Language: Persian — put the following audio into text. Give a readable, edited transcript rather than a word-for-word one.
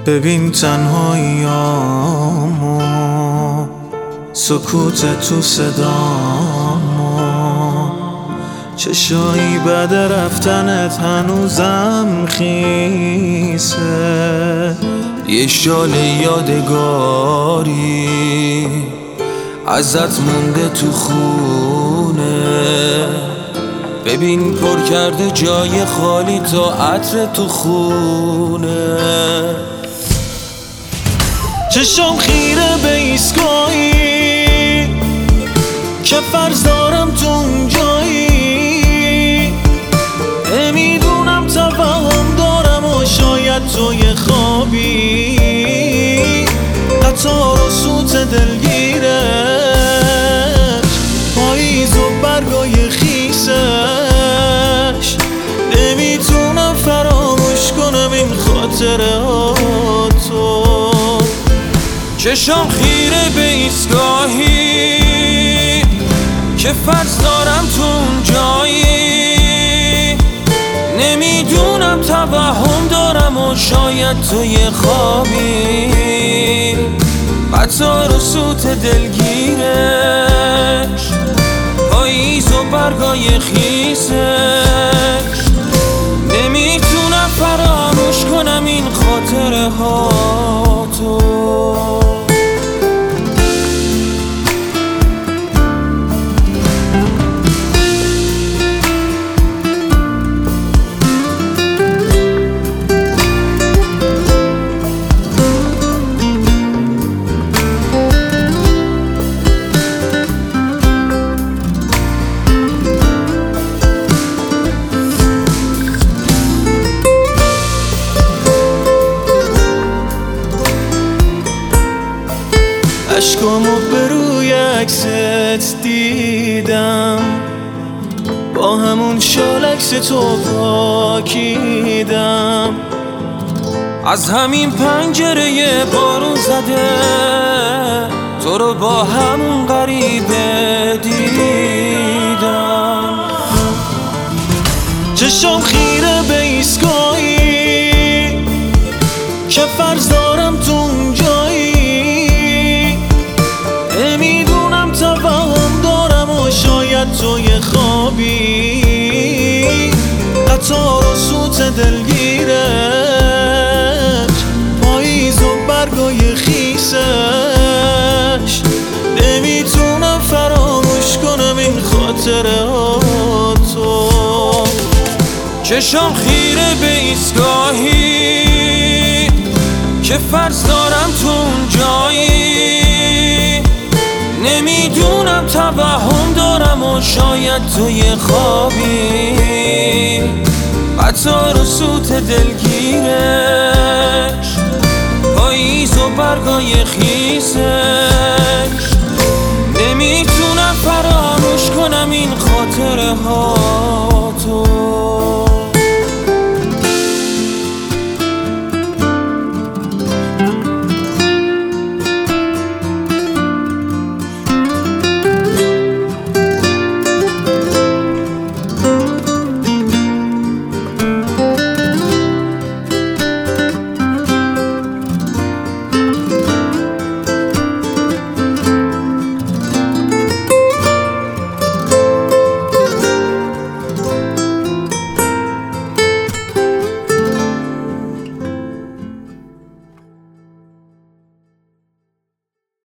ببین تنهاییامو، سکوت تو صدامو، چشایی بعد رفتنت هنوزم خیسه، یه شال یادگاری ازت مونده تو خونه. ببین پر کرده جای خالی تا عطر تو خونه. چشم خیره به ایستگاهی که فرض دارم تو اونجایی، نمیدونم توهم دارم و شاید توی خوابی. قطار و سوت دلگیرش، پاییز و برگای خیسش، نمیتونم فراموش کنم این خاطره ها تو. چشم خیره به ایستگاهی که فرض دارم تو اونجایی، نمیدونم توهم دارم و شاید توی خوابی. قطار و سوت دلگیرش، پاییز و برگای خیسش، نمیتونم فراموش کنم این خاطره ها تو. عشقامو به روی عکست دیدم، با همون شال عکس تو پاکیدم. از همین پنجره بارون زده تو رو با همون غریبه دیدم. چشم خیره به ایستگاهی که فرض دارم تو اونجایی، نمیدونم توهم دارم و شاید توی خوابی. قطار و سوت دلگیرش، پاییز و برگای خیسش، نمیتونم فراموش کنم این خاطره ها تو. چشم خیره به ایستگاهی که فرض دارم تو اونجایی، نمیدونم توهم دارم و شاید توی خوابی. قطار و سوت دلگیرش، پاییز و برگای خیسش، نمیتونم فراموش کنم این خاطره ها تو.